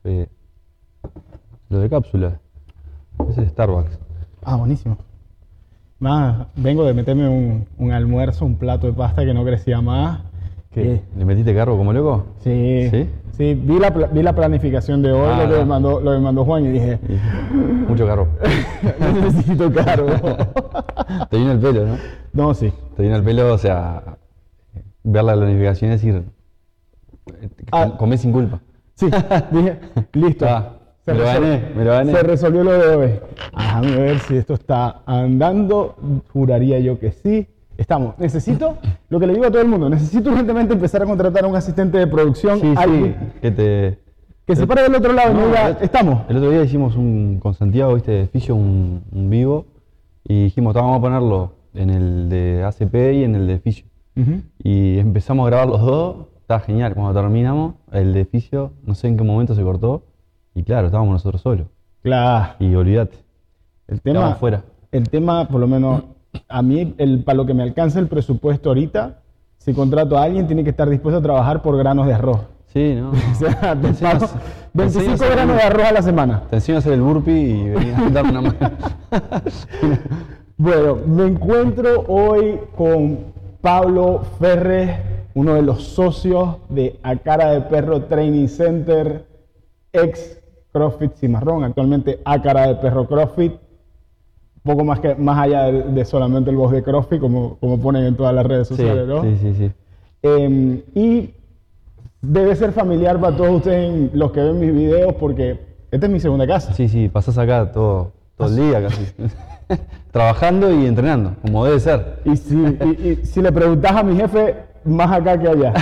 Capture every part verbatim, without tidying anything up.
café. Lo de cápsula. Ese es Starbucks. Ah, buenísimo. Más, vengo de meterme un, un almuerzo, un plato de pasta que no crecía más. ¿Qué? Eh, ¿Le metiste carbo como loco? Sí. ¿Sí? Sí, vi la, pla- vi la planificación de hoy, Ah, lo, que ah. me mandó, lo que me mandó Juan y dije, Y- Mucho carbo. necesito cargo. Te vino el pelo, ¿no? No, sí. Te vino el pelo, o sea, ver la planificación y decir, eh, Ah. comés sin culpa. Sí, dije, listo. Ah, Se me lo resol- gané, me lo gané. Se resolvió lo de hoy. Déjame ver si esto está andando. Juraría yo que sí. Estamos. Necesito, lo que le digo a todo el mundo, necesito urgentemente empezar a contratar a un asistente de producción. Sí, sí, alguien que te... que se pare del otro lado y me No, diga, el- estamos. El otro día hicimos un, con Santiago, viste, de Fisio, un, un vivo, y dijimos, "Ta, vamos a ponerlo en el de A C P y en el de Fisio". Ujú. Y empezamos a grabar los dos, estaba genial. Cuando terminamos, el de Fisio, no sé en qué momento se cortó, y claro, estábamos nosotros solos. Claro. Y olvídate, El tema, quedamos fuera. el tema, por lo menos, a mí, el, para lo que me alcanza el presupuesto ahorita, si contrato a alguien, tiene que estar dispuesto a trabajar por granos de arroz. Sí, ¿no? O sea, te enseño a pago hacer- te enseño a veinticinco hacer granos el- de arroz a la semana. Te enseño a hacer el burpee y venía a darme una mano. Bueno, me encuentro hoy con Pablo Ferres, uno de los socios de A Cara de Perro Training Center, ex CrossFit Cimarrón, actualmente A Cara de Perro CrossFit, poco más, que, más allá de, de solamente el box de CrossFit, como, como ponen en todas las redes Sí, sociales, ¿no? sí, sí, sí. Eh, y debe ser familiar para todos ustedes los que ven mis videos, porque esta es mi segunda casa. Sí, sí, pasás acá todo, todo el día casi. Trabajando y entrenando, como debe ser. Y si, y- y si le preguntas a mi jefe, más acá que allá.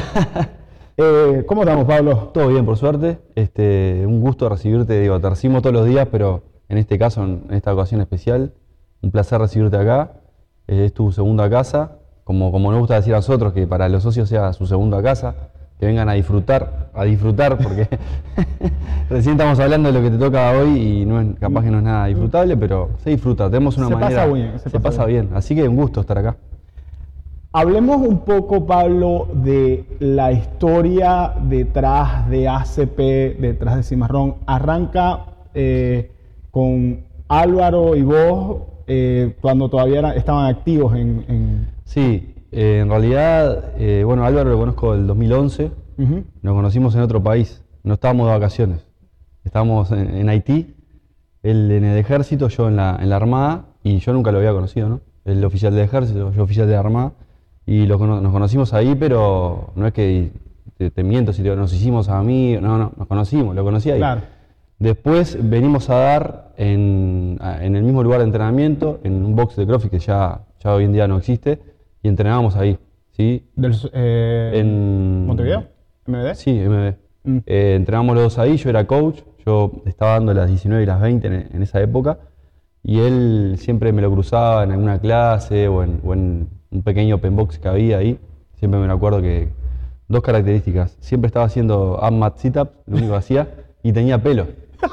Eh, ¿Cómo estamos, Pablo? Todo bien, por suerte. Este, un gusto recibirte, digo, te recibimos todos los días, pero en este caso, en esta ocasión especial, un placer recibirte acá. Eh, es tu segunda casa, como, como nos gusta decir a nosotros, que para los socios sea su segunda casa, que vengan a disfrutar, a disfrutar, porque recién estamos hablando de lo que te toca hoy y no es, capaz que no es nada disfrutable, pero se disfruta, tenemos una Se pasa manera, bien, se se, pasa pasa bien. así que un gusto estar acá. Hablemos un poco, Pablo, de la historia detrás de A C P, detrás de Cimarrón. Arranca eh, con Álvaro y vos eh, cuando todavía era- estaban activos en... en- Sí, eh, en realidad, eh, bueno, Álvaro lo conozco del dos mil once, Ujú. nos conocimos en otro país, no estábamos de vacaciones, estábamos en, en Haití, él en el ejército, yo en la, en la armada, y yo nunca lo había conocido, ¿no? Él oficial del ejército, yo oficial de la armada, y lo cono- nos conocimos ahí, pero no es que te, te miento si te digo, nos hicimos amigos, no, no, nos conocimos, lo conocí ahí. Claro. Después venimos a dar en, a- en el mismo lugar de entrenamiento, en un box de CrossFit que ya, ya hoy en día no existe, y entrenábamos ahí, ¿sí? Del, eh, En ¿Montevideo? ¿M V D? Sí, M B. Mm. Eh, entrenábamos los dos ahí, yo era coach, yo estaba dando las diecinueve y las veinte en, en esa época, y él siempre me lo cruzaba en alguna clase o en, o en un pequeño open box que había ahí, siempre me lo acuerdo que dos características, siempre estaba haciendo ab mat sit-up, lo único que hacía, y tenía pelo.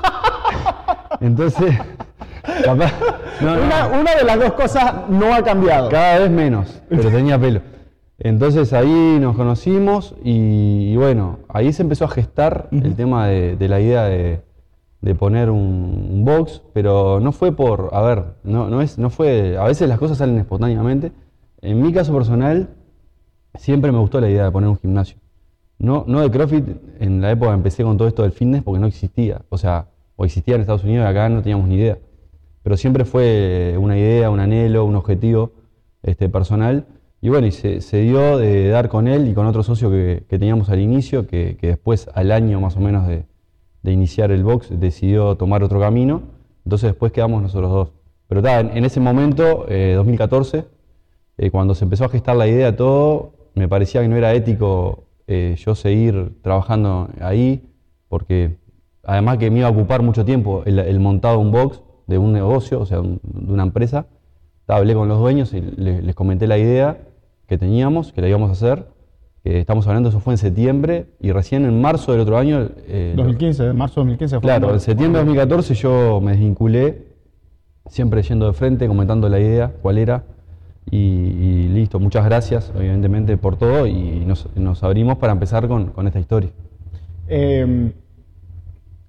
Entonces, capaz, no, no, Una, una de las dos cosas no ha cambiado. cada vez menos, pero tenía pelo. Entonces ahí nos conocimos y, y bueno, ahí se empezó a gestar el tema de, de la idea de, de poner un, un box, pero no fue por, a ver, no, no, es, no fue, a veces las cosas salen espontáneamente. En mi caso personal, siempre me gustó la idea de poner un gimnasio. No, no de CrossFit, en la época empecé con todo esto del fitness porque no existía, o sea, o existía en Estados Unidos y acá no teníamos ni idea. Pero siempre fue una idea, un anhelo, un objetivo este, personal. Y bueno, y se, se dio de dar con él y con otro socio que, que teníamos al inicio, que, que después, al año más o menos de, de iniciar el box, decidió tomar otro camino. Entonces después quedamos nosotros dos. Pero ta, en, en ese momento, eh, dos mil catorce, eh, cuando se empezó a gestar la idea todo, me parecía que no era ético eh, yo seguir trabajando ahí, porque además que me iba a ocupar mucho tiempo el, el montado de un box, de un negocio, o sea, un- de una empresa. Ta, hablé con los dueños y le- les comenté la idea que teníamos, que la íbamos a hacer. Que estamos hablando, eso fue en septiembre, y recién en marzo del otro año... eh, dos mil quince, marzo de dos mil quince. fue Claro, cuando- en septiembre de dos mil catorce yo me desvinculé, siempre yendo de frente, comentando la idea, cuál era, y, y listo, muchas gracias, evidentemente, por todo, y nos, nos abrimos para empezar con, con esta historia. Eh,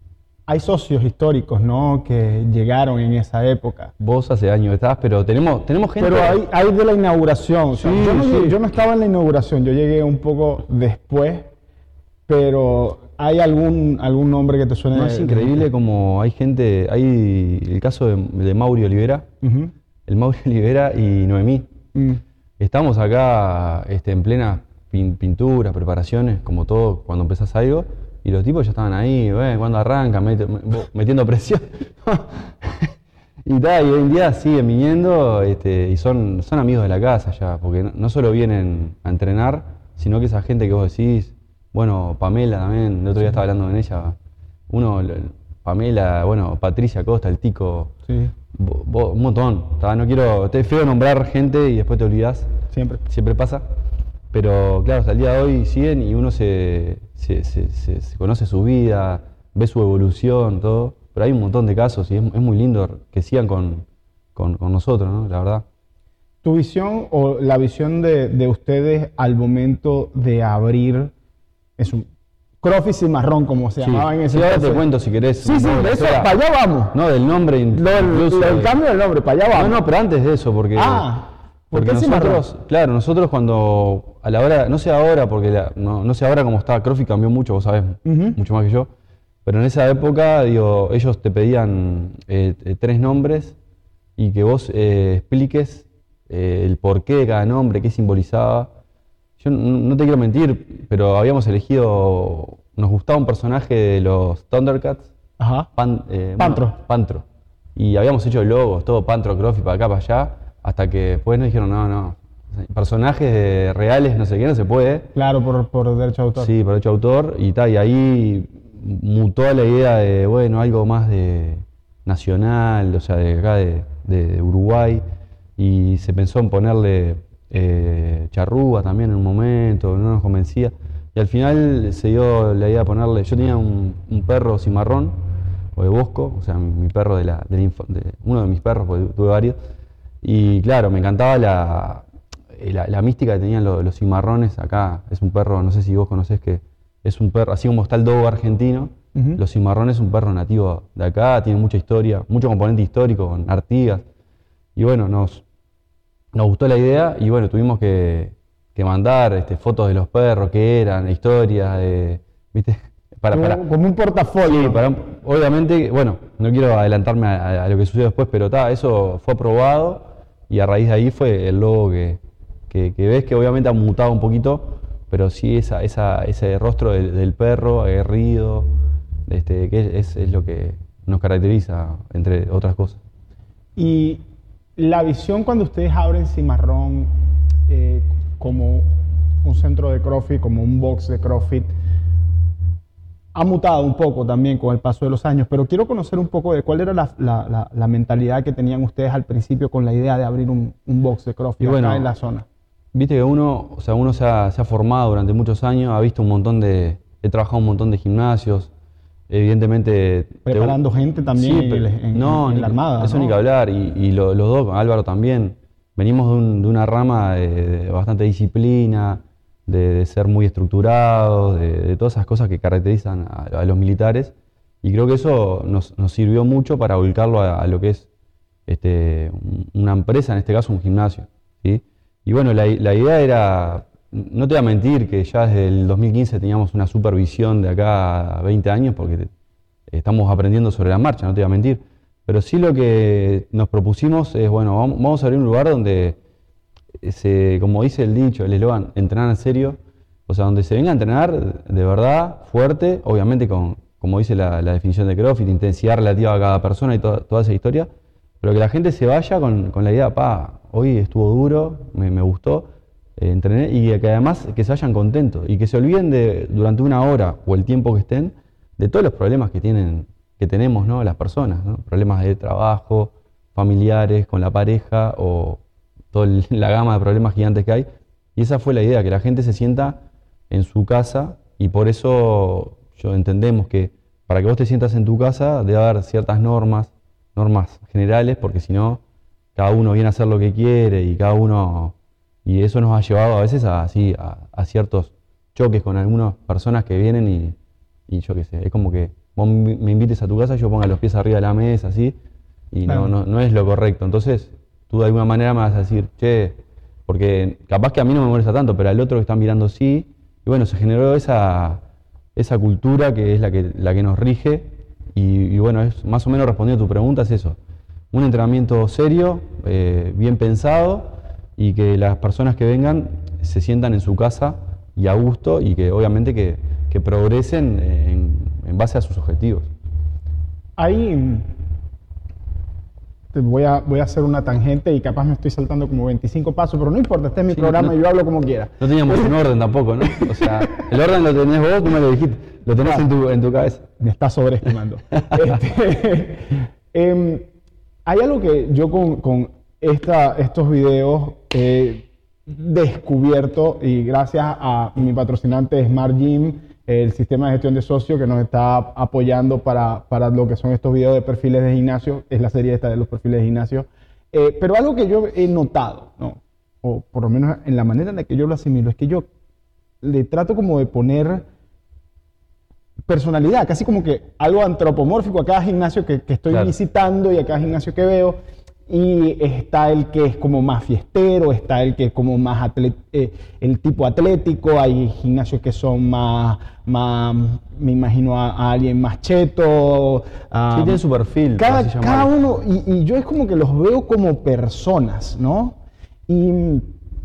hay socios históricos, ¿no? Que llegaron en esa época. Vos hace años estás, pero tenemos, tenemos gente... Pero hay, hay de la inauguración. O sea, Sí, yo, no, sí. yo no estaba en la inauguración, yo llegué un poco después, pero ¿hay algún, algún nombre que te suene? No, es increíble como hay gente, hay el caso de, de Mauri Olivera, Uh-huh. el Mauri Olivera y Noemí. Mm. Estamos acá este, en plena pin- pintura, preparaciones, como todo cuando empezás algo, y los tipos ya estaban ahí, eh, cuando arrancan, met- met- metiendo presión. y, ta, y hoy en día siguen viniendo este, y son, son amigos de la casa ya, porque no, no solo vienen a entrenar, sino que esa gente que vos decís, bueno, Pamela también, el otro día estaba hablando con ella, uno, el- Pamela, bueno, Patricia Costa, el Tico, Sí, Bo- bo- un montón. Ta, No quiero, te es feo nombrar gente y después te olvidás, siempre. siempre pasa. Pero claro, hasta el día de hoy siguen y uno se, se, se- se- se conoce su vida, ve su evolución, todo. Pero hay un montón de casos y es, es muy lindo que sigan con, con, con nosotros, ¿no? La verdad. Tu visión o la visión de, de ustedes al momento de abrir es un CrossFit Cimarrón, como se Sí, llamaba en ese sí, ahora te entonces. cuento si querés. Sí, sí, un poco de de eso, historia. para allá vamos. No, del nombre in- Lo del, incluso lo del de- cambio del nombre, para allá No, vamos. no, pero antes de eso, porque, Ah, ¿por porque qué Cimarrón? nosotros, claro, nosotros cuando, a la hora, no sé ahora, porque la- no, no sé ahora cómo está, CrossFit cambió mucho, vos sabés, Ujú. mucho más que yo, pero en esa época, digo, ellos te pedían eh, eh, tres nombres y que vos eh, expliques eh, el porqué de cada nombre, qué simbolizaba. Yo n- no te quiero mentir, pero habíamos elegido, nos gustaba un personaje de los Thundercats, Ajá. Pan- eh, Pantro. bueno, Pantro. Y habíamos hecho logos, todo Pantro, CrossFit, para acá, para allá, hasta que después nos dijeron, no, no, personajes de- reales, no sé qué, no se puede. Claro, por, por derecho de autor. Sí, por hecho autor, y tal, y ahí mutó la idea de, bueno, algo más de nacional, o sea, de acá de, de- de Uruguay, y se pensó en ponerle eh, charrúa también en un momento, no nos convencía, y al final se dio la idea de ponerle, yo tenía un, un perro cimarrón, o de Bosco, o sea, mi, mi perro de la, de la infa- de- uno de mis perros, porque tuve varios, y claro, me encantaba la, la, la mística que tenían los, los cimarrones acá. Es un perro, no sé si vos conocés que es un perro, así como está el dogo argentino, Ujú. los cimarrones es un perro nativo de acá, tiene mucha historia, mucho componente histórico con Artigas. Y bueno, nos, nos gustó la idea y bueno, tuvimos que, que mandar este, fotos de los perros, qué eran, historias, de, ¿viste? Para, como, para, como un portafolio. Sí, para- obviamente, bueno, no quiero adelantarme a, a- a lo que sucedió después, pero ta, eso fue aprobado y a raíz de ahí fue el logo que, que- que ves que obviamente ha mutado un poquito, pero sí esa, esa, ese rostro del, del perro aguerrido, este, que es, es lo que nos caracteriza, entre otras cosas. Y la visión cuando ustedes abren Cimarrón eh, como un centro de CrossFit, como un box de CrossFit, ha mutado un poco también con el paso de los años, pero quiero conocer un poco de cuál era la, la- la- la mentalidad que tenían ustedes al principio con la idea de abrir un, un box de CrossFit Y bueno, acá en la zona. Viste que uno, o sea, uno se ha, se ha formado durante muchos años, ha visto un montón de, he trabajado en un montón de gimnasios, evidentemente... te- Preparando gente también en el- en- no, en ni- la Armada, Eso ¿no? ni que hablar, y, y lo- los dos, Álvaro también, venimos de, un- de una rama de, de bastante disciplina, de, de ser muy estructurados, de, de todas esas cosas que caracterizan a, a los militares, y creo que eso nos, nos sirvió mucho para volcarlo a, a lo que es este, un- una empresa, en este caso un gimnasio, ¿sí? Y bueno, la, la idea era, no te voy a mentir, que ya desde el dos mil quince teníamos una supervisión de acá a veinte años, porque te- estamos aprendiendo sobre la marcha, no te voy a mentir. Pero sí lo que nos propusimos es, bueno, vamos, vamos a abrir un lugar donde, se, como dice el dicho, el eslogan, entrenar en serio, o sea, donde se venga a entrenar de verdad, fuerte, obviamente con, como dice la, la definición de CrossFit, intensidad relativa a cada persona y to- toda esa historia, pero que la gente se vaya con, con la idea, pa, hoy estuvo duro, me, me gustó, eh, entrené, y que además que se vayan contentos y que se olviden de, durante una hora o el tiempo que estén, de todos los problemas que tienen, que tenemos, ¿no? Las personas, ¿no? Problemas de trabajo, familiares, con la pareja o toda el- la gama de problemas gigantes que hay. Y esa fue la idea, que la gente se sienta en su casa, y por eso yo entendemos que para que vos te sientas en tu casa debe haber ciertas normas, normas generales, porque si no, cada uno viene a hacer lo que quiere y cada uno, y eso nos ha llevado a veces a, así, a, a ciertos choques con algunas personas que vienen y, y yo qué sé, es como que vos me invites a tu casa, yo ponga los pies arriba de la mesa, así, y Claro. no, no, no es lo correcto. Entonces, tú de alguna manera me vas a decir, che, porque capaz que a mí no me molesta tanto, pero al otro que está mirando sí, y bueno, se generó esa, esa cultura que es la que, la que nos rige, y, y bueno, es más o menos respondiendo a tu pregunta, es eso, un entrenamiento serio, eh, bien pensado, y que las personas que vengan se sientan en su casa y a gusto, y que obviamente que, que progresen en, en base a sus objetivos. Ahí mm, te voy a, voy a hacer una tangente y capaz me estoy saltando como veinticinco pasos, pero no importa, este es mi Sí, programa no- y yo hablo como quiera. No teníamos un orden tampoco, ¿no? O sea, el orden lo tenés vos, tú me lo dijiste, lo tenés en tu, en tu cabeza. Me está sobreestimando. Este, em, hay algo que yo con, con esta, estos videos he descubierto, y gracias a mi patrocinante Smart Gym, el sistema de gestión de socios que nos está apoyando para, para lo que son estos videos de perfiles de gimnasio, es la serie esta de los perfiles de gimnasio. Eh, pero algo que yo he notado, ¿no? O por lo menos en la manera en la que yo lo asimilo, es que yo le trato como de poner personalidad, casi como que algo antropomórfico a cada gimnasio que, que estoy Claro. visitando y a cada gimnasio que veo. Y está el que es como más fiestero, está el que es como más atlet- eh, el tipo atlético, hay gimnasios que son más, más me imagino a, a alguien más cheto. a- Sí, tiene su perfil, por cada, así cada llamarlo. uno, y, y yo es como que los veo como personas, ¿no? Y mm,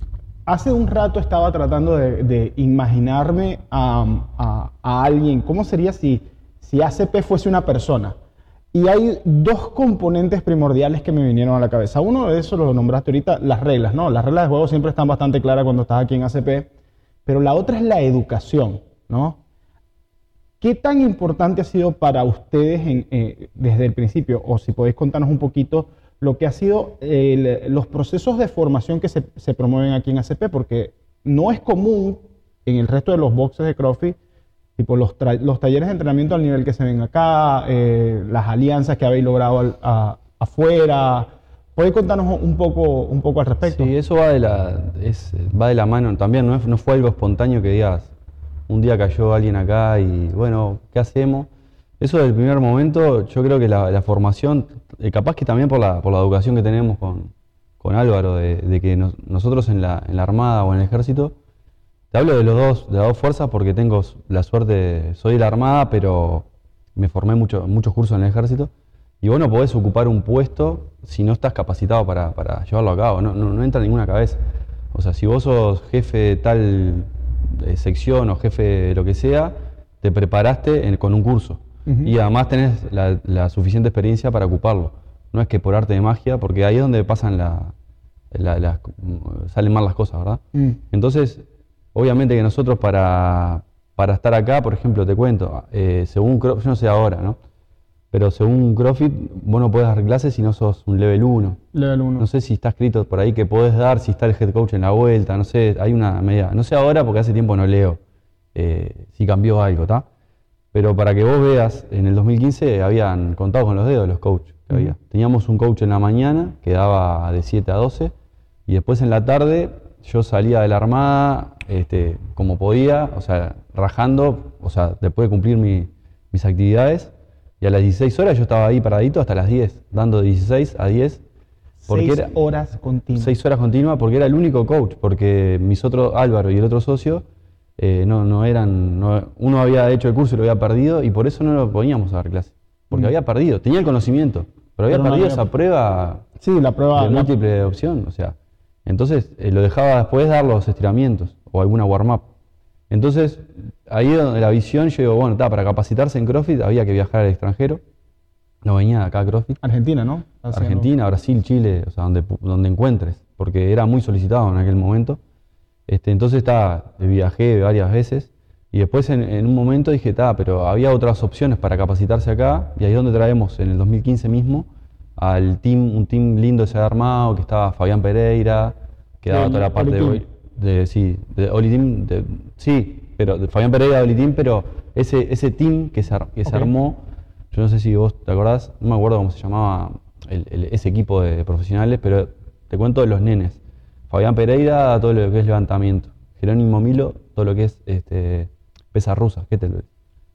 hace un rato estaba tratando de, de imaginarme a, a- a alguien, ¿cómo sería si, si A C P fuese una persona? Y hay dos componentes primordiales que me vinieron a la cabeza. Uno de esos lo nombraste ahorita, las reglas, ¿no? Las reglas de juego siempre están bastante claras cuando estás aquí en A C P, pero la otra es la educación, ¿no? ¿Qué tan importante ha sido para ustedes en, eh, desde el principio? O si podéis contarnos un poquito lo que ha sido el- los procesos de formación que se, se promueven aquí en A C P, porque no es común en el resto de los boxes de CrossFit, tipo los, tra- los talleres de entrenamiento al nivel que se ven acá, eh, las alianzas que habéis logrado al- a- afuera. ¿Podéis contarnos un poco, un poco al respecto? Sí, eso va de la, es, va de la mano también, no, es- no fue algo espontáneo que digas, un día cayó alguien acá y bueno, ¿qué hacemos? Eso del primer momento, yo creo que la, la formación, eh, capaz que también por la, por la educación que tenemos con, con Álvaro, de, de que nos- nosotros en la, en la Armada o en el Ejército, te hablo de los dos, de las dos fuerzas porque tengo la suerte, soy de la Armada, pero me formé mucho, muchos cursos en el Ejército. Y vos no podés ocupar un puesto si no estás capacitado para, para llevarlo a cabo, no, no, no entra en ninguna cabeza. O sea, si vos sos jefe de tal eh, sección o jefe de lo que sea, te preparaste en- con un curso. Ujú. Y además tenés la, la suficiente experiencia para ocuparlo. No es que por arte de magia, porque ahí es donde pasan la, la- las- salen mal las cosas, ¿verdad? Mm. Entonces, obviamente que nosotros para, para estar acá, por ejemplo, te cuento, eh, según, Cro- yo no sé ahora, ¿no? Pero según CrossFit, vos no podés dar clases si no sos un level uno. Level uno. No sé si está escrito por ahí que podés dar, si está el head coach en la vuelta, no sé, hay una media. No sé ahora porque hace tiempo no leo eh, si cambió algo, ¿está? Pero para que vos veas, en el dos mil quince habían contado con los dedos los coaches que había. Ujú. Teníamos un coach en la mañana que daba de siete a doce y después en la tarde yo salía de la Armada este, como podía, o sea, rajando, o sea, después de cumplir mi- mis actividades. Y a las dieciséis horas yo estaba ahí paradito hasta las diez, dando de dieciséis a diez. Porque Seis era horas continuas. seis horas continuas, porque era el único coach, porque mis otros, Álvaro y el otro socio, eh, no, no eran, no- uno había hecho el curso y lo había perdido, y por eso no lo poníamos a dar clase. Porque Mm. había perdido, tenía el conocimiento, pero había Pero no perdido había- esa prueba Sí, la prueba. de la- múltiple opción, o sea. Entonces eh, lo dejaba después dar los estiramientos o alguna warm-up. Entonces, ahí es donde la visión, yo digo, bueno, ta, para capacitarse en CrossFit había que viajar al extranjero. No venía acá a CrossFit. Argentina, ¿no? Haciendo- Argentina, Brasil, Chile, o sea, donde, pu- donde encuentres, porque era muy solicitado en aquel momento. Este, entonces, ta, viajé varias veces y después en, en un momento dije, ta, pero había otras opciones para capacitarse acá y ahí es donde traemos en el dos mil quince mismo al team, un team lindo ese armado, que estaba Fabián Pereira, que daba Del toda la parte de, Oli Team. de, sí, de Oli Team, de- sí, pero de Fabián Pereira de Oli Team, pero ese, ese team que se, ar- que se Ok. armó, yo no sé si vos te acordás, no me acuerdo cómo se llamaba el- el- ese equipo de profesionales, pero te cuento de los nenes. Fabián Pereira, todo lo que es levantamiento. Jerónimo Milo, todo lo que es este, pesas rusas, ¿qué te lo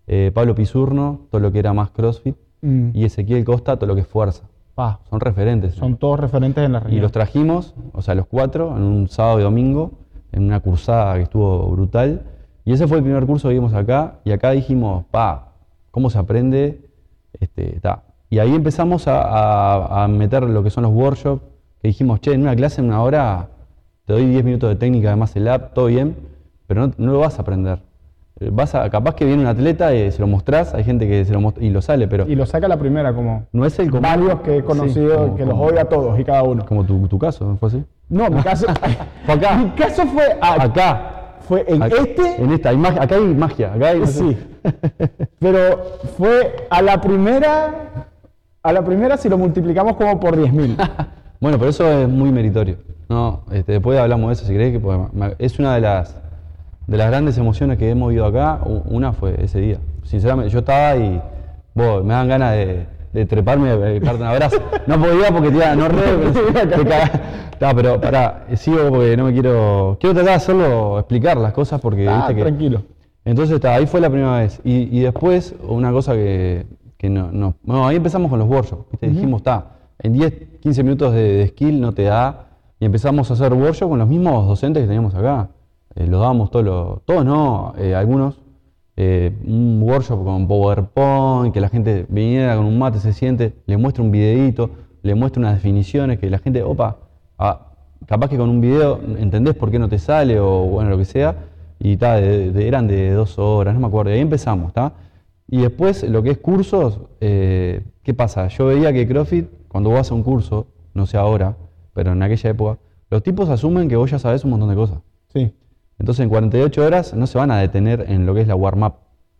eh, Pablo Pisurno, todo lo que era más CrossFit, Mm. y Ezequiel Costa, todo lo que es fuerza. Pa, Son referentes. son todos referentes en la región. Y los trajimos, o sea, los cuatro, en un sábado y domingo, en una cursada que estuvo brutal. Y ese fue el primer curso que vimos acá, y acá dijimos, pa, ¿cómo se aprende? Este, ta. Y ahí empezamos a, a- a meter lo que son los workshops, que dijimos, che, en una clase, en una hora, te doy diez minutos de técnica, además el app, todo bien, pero no, no lo vas a aprender. Eh, Vas a, capaz que viene un atleta y se lo mostrás, hay gente que se lo mostra y lo sale, pero Y lo saca la primera, como no es el común. varios que he conocido, Sí, como- que los como- odia a todos y cada uno. Como tu, tu caso, ¿no fue así? No, mi caso, Fue acá. mi caso fue a- Acá. fue en Acá- este, En esta, hay magia, acá hay magia. Acá hay, no sé. sí. Pero fue a la primera, a la primera si lo multiplicamos como por diez mil. Bueno, pero eso es muy meritorio. No, este, después hablamos de eso, si querés, que porque me- es una de las, de las grandes emociones que hemos vivido acá. U- Una fue ese día. Sinceramente, yo estaba y vos, me dan ganas de, de treparme y darte un abrazo. No podía porque te iba, no re, te caga- Ta, pero pará, sigo porque no me quiero. Quiero tratar de hacerlo, explicar las cosas porque Ah, viste que. tranquilo. Entonces está, ahí fue la primera vez. Y, y después, una cosa que, que no, no- no, ahí empezamos con los workshops. ¿viste? Dijimos, está, en diez, quince minutos de, de skill no te da. Y empezamos a hacer workshops con los mismos docentes que teníamos acá. Eh, los dábamos todos, los, todos no, eh, algunos. Eh, un workshop con PowerPoint, que la gente viniera con un mate, se siente, le muestra un videíto, le muestra unas definiciones, que la gente, opa, ah, capaz que con un video entendés por qué no te sale o bueno, lo que sea. Y ta, de- de- eran de dos horas, no me acuerdo, y ahí empezamos, ¿está? Y después, lo que es cursos, eh, ¿qué pasa? Yo veía que CrossFit, cuando vos vas a un curso, no sé ahora, pero en aquella época, los tipos asumen que vos ya sabés un montón de cosas. Sí. Entonces, en cuarenta y ocho horas no se van a detener en lo que es la warm-up.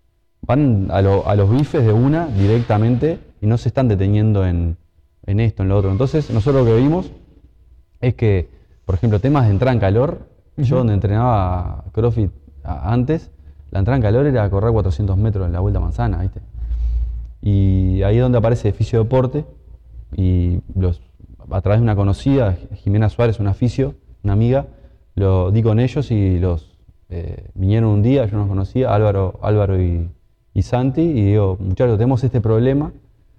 Van a, lo- a los bifes de una directamente y no se están deteniendo en, en esto, en lo otro. Entonces, nosotros lo que vimos es que, por ejemplo, temas de entrada en calor, yo donde entrenaba CrossFit a- antes, la entrada en calor era correr cuatrocientos metros en la Vuelta a Manzana, ¿viste? Y ahí es donde aparece Fisio Deporte y los, a través de una conocida, Jimena Suárez, una fisio, una amiga, lo di con ellos y los eh, vinieron un día, yo no los conocía, Álvaro, Álvaro y, y Santi, y digo, muchachos, tenemos este problema,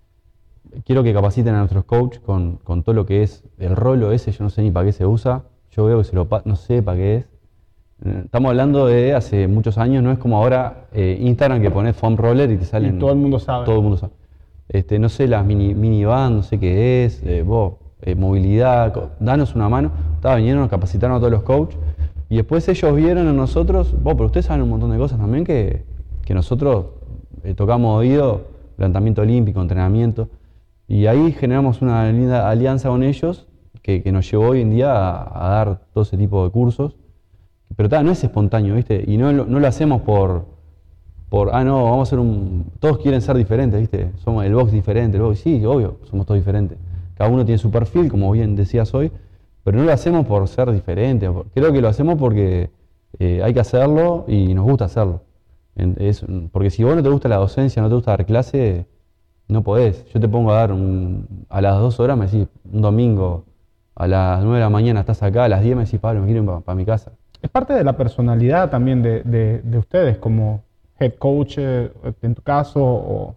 quiero que capaciten a nuestros coaches con, con todo lo que es el rolo ese, yo no sé ni para qué se usa, yo veo que se lo pa- no sé para qué es. Eh, Estamos hablando de hace muchos años, no es como ahora eh, Instagram que pones foam roller y te salen. Y todo el mundo sabe. Todo el mundo sabe. Este, no sé, las mini, mini band, no sé qué es, eh, vos, eh, movilidad, co- danos una mano. Estaba, vinieron, nos capacitaron a todos los coaches y después ellos vieron en nosotros, vos, pero ustedes saben un montón de cosas también que, que nosotros eh, tocamos oído, levantamiento olímpico, entrenamiento, y ahí generamos una linda alianza con ellos que, que nos llevó hoy en día a, a dar todo ese tipo de cursos. Pero ta, no es espontáneo, ¿viste? Y no, lo- no lo hacemos por, por, ah, no, vamos a hacer un... Todos quieren ser diferentes, ¿viste? Somos el box diferente, el box, sí, obvio, somos todos diferentes. Cada uno tiene su perfil, como bien decías hoy, pero no lo hacemos por ser diferentes. por- Creo que lo hacemos porque eh, hay que hacerlo y nos gusta hacerlo. En- es- porque si vos no te gusta la docencia, no te gusta dar clase, no podés. Yo te pongo a dar un- a las dos horas, me decís, un domingo, a las nueve de la mañana estás acá, a las diez me decís, Pablo, me quiero ir para mi casa. Es parte de la personalidad también de, de- de ustedes como head coach, eh, en tu caso, o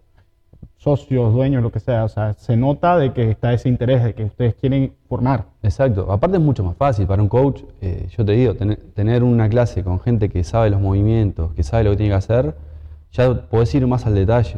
socios, dueños, lo que sea. O sea, se nota de que está ese interés, de que ustedes quieren formar. Exacto, aparte es mucho más fácil para un coach, eh, yo te digo, tener, tener una clase con gente que sabe los movimientos, que sabe lo que tiene que hacer, ya podés ir más al detalle,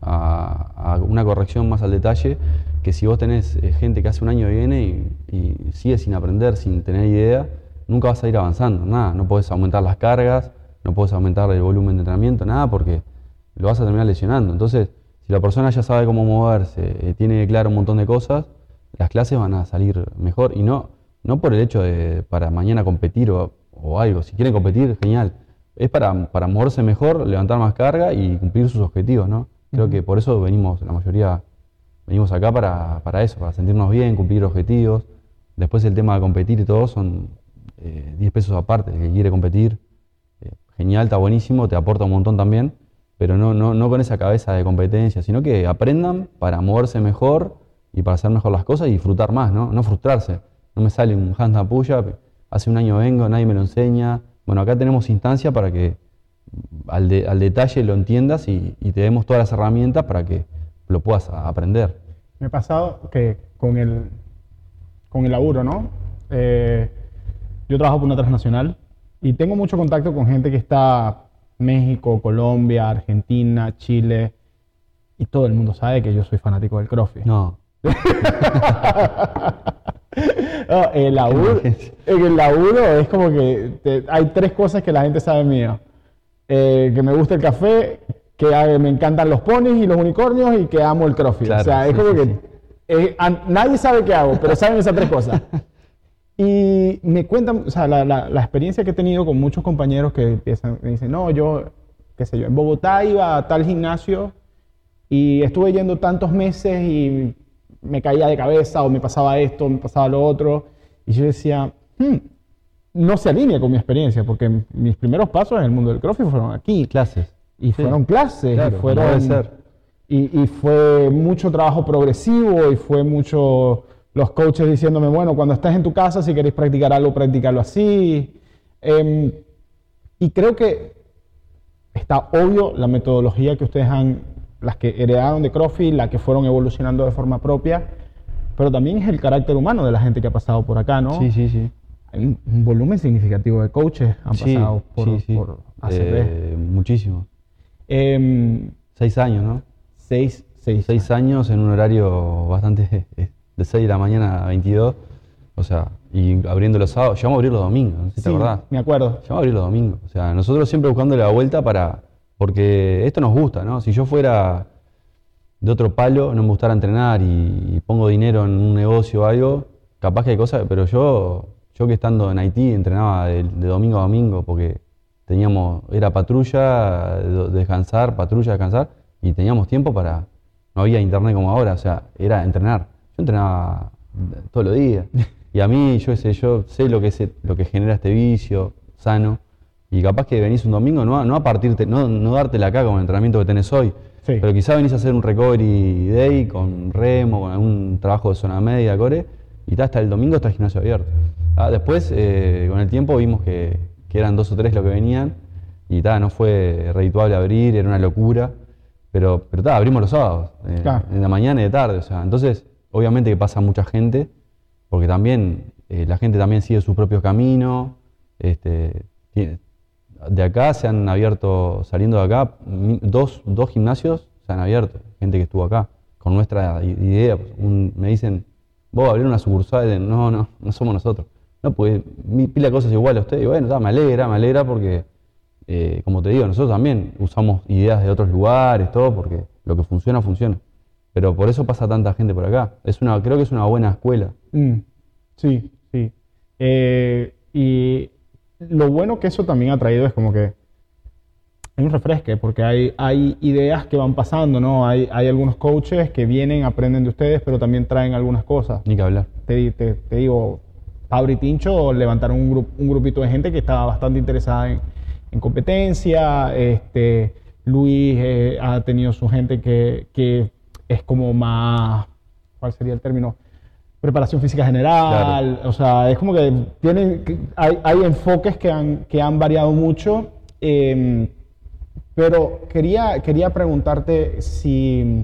a, a una corrección más al detalle, que si vos tenés eh, gente que hace un año viene y, y sigue sin aprender, sin tener idea, nunca vas a ir avanzando, nada, no podés aumentar las cargas, no podés aumentar el volumen de entrenamiento, nada, porque lo vas a terminar lesionando. Entonces, si la persona ya sabe cómo moverse, eh, tiene claro un montón de cosas, las clases van a salir mejor y no, no por el hecho de para mañana competir o, o algo. Si quieren competir, genial. Es para, para moverse mejor, levantar más carga y cumplir sus objetivos, ¿no? Creo que por eso venimos, la mayoría, venimos acá para, para eso, para sentirnos bien, cumplir objetivos. Después el tema de competir y todo son eh, diez pesos aparte. El que quiere competir, eh, genial, está buenísimo, te aporta un montón también, pero no, no, no con esa cabeza de competencia, sino que aprendan para moverse mejor y para hacer mejor las cosas y disfrutar más, ¿no? No frustrarse. No me sale un handstand push-up, hace un año vengo, nadie me lo enseña. Bueno, acá tenemos instancia para que al, de, al detalle lo entiendas y, y te demos todas las herramientas para que lo puedas a- aprender. Me ha pasado que con el, con el laburo, ¿no? Eh, yo trabajo por una transnacional y tengo mucho contacto con gente que está en México, Colombia, Argentina, Chile, y todo el mundo sabe que yo soy fanático del CrossFit. No. No, el laburo, en el laburo es como que te- hay tres cosas que la gente sabe mío. Eh, que me gusta el café, que eh, me encantan los ponis y los unicornios y que amo el CrossFit. Claro, o sea, es sí, como sí, que sí. eh, a- nadie sabe qué hago, pero saben esas tres cosas. Y me cuentan, o sea, la, la- la experiencia que he tenido con muchos compañeros que empiezan, me dicen, no, yo, qué sé yo, en Bogotá iba a tal gimnasio y estuve yendo tantos meses y me caía de cabeza o me pasaba esto, me pasaba lo otro. Y yo decía, "Hmm, no se alinea con mi experiencia, porque mis primeros pasos en el mundo del CrossFit fueron aquí. Clases. Y Sí. fueron clases, Claro, y, como fueron, debe ser. y, y fue mucho trabajo progresivo, y fue mucho los coaches diciéndome, bueno, cuando estés en tu casa, si queréis practicar algo, practicarlo así. Em, y creo que está obvio la metodología que ustedes han, las que heredaron de CrossFit, las que fueron evolucionando de forma propia, pero también es el carácter humano de la gente que ha pasado por acá, ¿no? Sí, sí, sí. Hay un, un volumen significativo de coaches han Sí, pasado por, sí, sí. por A C B. Eh, muchísimo. Em, Seis años, ¿no? seis, seis, Seis años en un horario bastante eh, de seis de la mañana a veintidós. O sea, y abriendo los sábados. Llegamos a abrir los domingos, no sé si te Sí, acordás. me acuerdo. Llegamos a abrir los domingos. O sea, nosotros siempre buscándole la vuelta para. Porque esto nos gusta, ¿no? Si yo fuera de otro palo, no me gustara entrenar y, y pongo dinero en un negocio o algo, capaz que hay cosas. Pero yo, yo que estando en Haití entrenaba de, de domingo a domingo porque teníamos. Era patrulla, de- descansar, patrulla, descansar. Y teníamos tiempo para. No había internet como ahora, o sea, era entrenar. Yo entrenaba todos los días. Y a mí, yo sé, yo sé lo que es el- lo que genera este vicio sano. Y capaz que venís un domingo, no a, no a partirte, no, no darte la caca con el entrenamiento que tenés hoy. Sí. Pero quizás venís a hacer un recovery day con remo, con algún trabajo de zona media, core, y ta, hasta el domingo está el gimnasio abierto. Ah, después, eh, con el tiempo, vimos que, que eran dos o tres los que venían, y ta, no fue redituable abrir, era una locura. Pero, pero ta, abrimos los sábados, eh, Claro. en la mañana y de tarde. O sea, entonces, obviamente que pasa mucha gente, porque también eh, la gente también sigue su propio camino. Este, tiene- de acá se han abierto, saliendo de acá, mi- dos, dos gimnasios se han abierto, gente que estuvo acá, con nuestra i- idea. Pues, un- me dicen, vos abrir una sucursal, de- no, no, no somos nosotros. No, porque mi pila de cosas igual a usted. Y bueno, ta, me alegra, me alegra porque, eh, como te digo, nosotros también usamos ideas de otros lugares, todo, porque lo que funciona, funciona. Pero por eso pasa tanta gente por acá. Es una, creo que es una buena escuela. Mm, sí, sí. Eh, y lo bueno que eso también ha traído es como que hay un refresque, porque hay, hay ideas que van pasando, ¿no? Hay, hay algunos coaches que vienen, aprenden de ustedes, pero también traen algunas cosas. Ni que hablar. Te, te- te digo, Pablo y Tincho levantaron un, grup- un grupito de gente que estaba bastante interesada en, en competencia. Este, Luis eh, ha tenido su gente que, que es como más, ¿cuál sería el término? Preparación física general. O sea, es como que tienen, que- hay, hay enfoques que han, que han variado mucho. em, pero quería, quería preguntarte si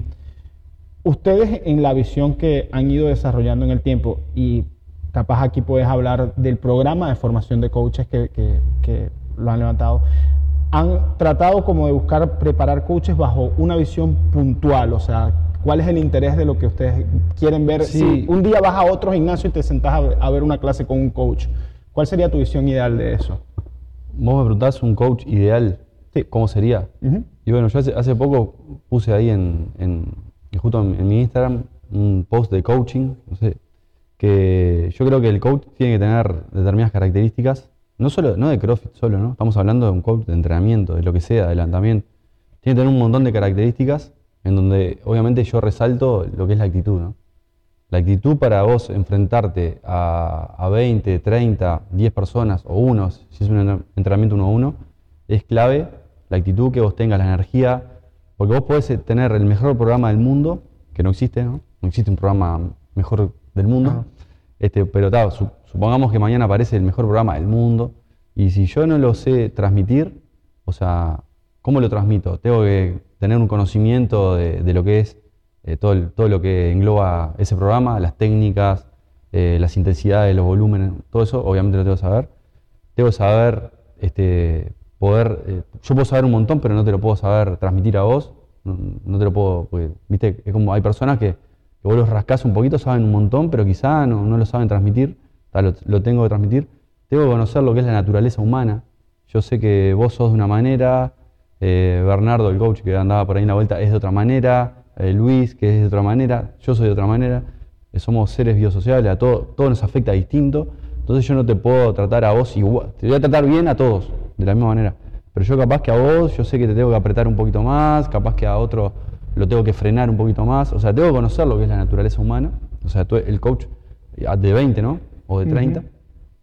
ustedes en la visión que han ido desarrollando en el tiempo, y capaz aquí puedes hablar del programa de formación de coaches que, que- que lo han levantado, han tratado como de buscar preparar coaches bajo una visión puntual, o sea, ¿cuál es el interés de lo que ustedes quieren ver? Sí. Si un día vas a otro gimnasio y te sentás a ver, a ver una clase con un coach, ¿cuál sería tu visión ideal de eso? Vos me preguntás un coach ideal, Sí. ¿cómo sería? Ujú. Y bueno, yo hace, hace poco puse ahí en, en- justo en, en mi Instagram un post de coaching, no sé, que yo creo que el coach tiene que tener determinadas características, no solo, no de CrossFit solo, ¿no? Estamos hablando de un coach de entrenamiento, de lo que sea, de adelantamiento. Tiene que tener un montón de características en donde obviamente yo resalto lo que es la actitud, ¿no? La actitud para vos enfrentarte a, a veinte, treinta, diez personas o unos, si es un entren- entrenamiento uno a uno, es clave la actitud que vos tengas, la energía, porque vos podés eh, tener el mejor programa del mundo, que no existe, ¿no? No existe un programa mejor del mundo, Ajá. este, pero ta, su- supongamos que mañana aparece el mejor programa del mundo, y si yo no lo sé transmitir, O sea, ¿cómo lo transmito? Tengo que tener un conocimiento de, de lo que es eh, todo, el, todo lo que engloba ese programa, las técnicas, eh, las intensidades, los volúmenes, todo eso obviamente lo tengo que saber. Tengo que saber, este, poder, eh, yo puedo saber un montón, pero no te lo puedo saber transmitir a vos, no, no te lo puedo, porque, viste, es como hay personas que, que vos los rascás un poquito, saben un montón, pero quizá no, no lo saben transmitir, o sea, lo, lo tengo que transmitir. Tengo que conocer lo que es la naturaleza humana. Yo sé que vos sos de una manera, eh, Bernardo, el coach que andaba por ahí en la vuelta, es de otra manera, eh, Luis, que es de otra manera, yo soy de otra manera, eh, somos seres biosociales, a todo, todo nos afecta distinto. Entonces yo no te puedo tratar a vos igual, te voy a tratar bien a todos, de la misma manera. Pero yo capaz que a vos, yo sé que te tengo que apretar un poquito más, capaz que a otro lo tengo que frenar un poquito más. O sea, tengo que conocer lo que es la naturaleza humana. O sea, tú, el coach de veinte, ¿no? O de treinta. Uh-huh.